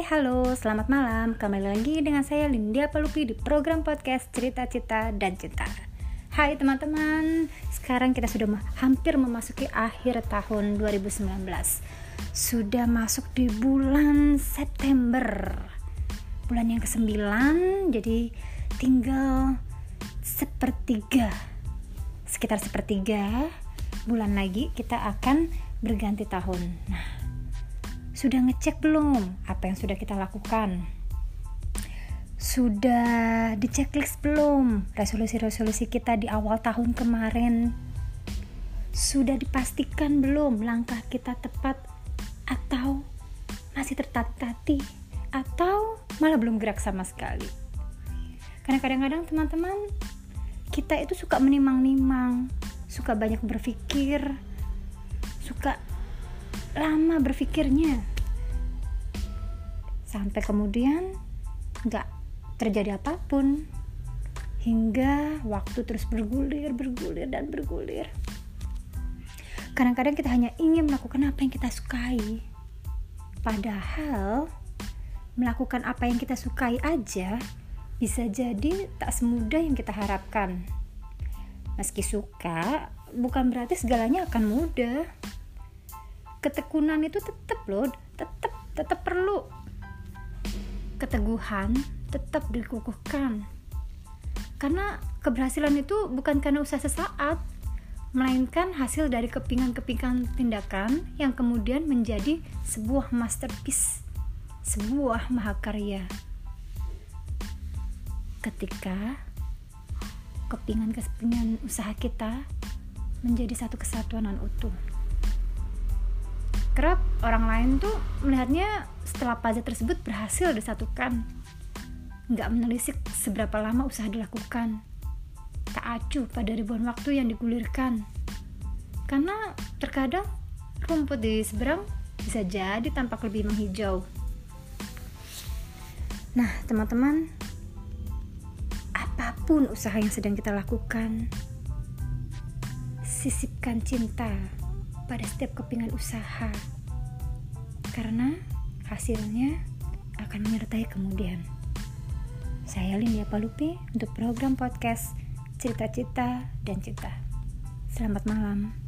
Hai, halo, selamat malam. Kembali lagi dengan saya Lindia Palupi di program podcast Cerita Cita dan Cinta. Hai teman-teman, sekarang kita sudah hampir memasuki akhir tahun 2019. Sudah masuk di bulan September, bulan yang ke-9, jadi tinggal sekitar sepertiga bulan lagi kita akan berganti tahun. Nah, sudah ngecek belum apa yang sudah kita lakukan? Sudah diceklis belum resolusi-resolusi kita di awal tahun kemarin? Sudah dipastikan belum langkah kita tepat atau masih tertati-tati atau malah belum gerak sama sekali? Karena kadang-kadang teman-teman, kita itu suka menimang-nimang, suka banyak berpikir, suka lama berpikirnya, sampai kemudian gak terjadi apapun, hingga waktu terus bergulir. Kadang-kadang kita hanya ingin melakukan apa yang kita sukai, padahal melakukan apa yang kita sukai aja bisa jadi tak semudah yang kita harapkan. Meski suka, bukan berarti segalanya akan mudah. Ketekunan itu tetap perlu. Keteguhan tetap dikukuhkan. Karena keberhasilan itu bukan karena usaha sesaat, melainkan hasil dari kepingan-kepingan tindakan yang kemudian menjadi sebuah masterpiece, sebuah mahakarya. Ketika kepingan-kepingan usaha kita menjadi satu kesatuan dan utuh. Kerap orang lain tuh melihatnya setelah puzzle tersebut berhasil disatukan, nggak menelisik seberapa lama usaha dilakukan, tak acuh pada ribuan waktu yang digulirkan. Karena terkadang rumput di seberang bisa jadi tampak lebih menghijau. Nah teman-teman, apapun usaha yang sedang kita lakukan, sisipkan cinta pada setiap kepingan usaha, karena hasilnya akan menyertai kemudian. Saya Lindia Palupi untuk program podcast Cerita Cita dan Cinta. Selamat malam.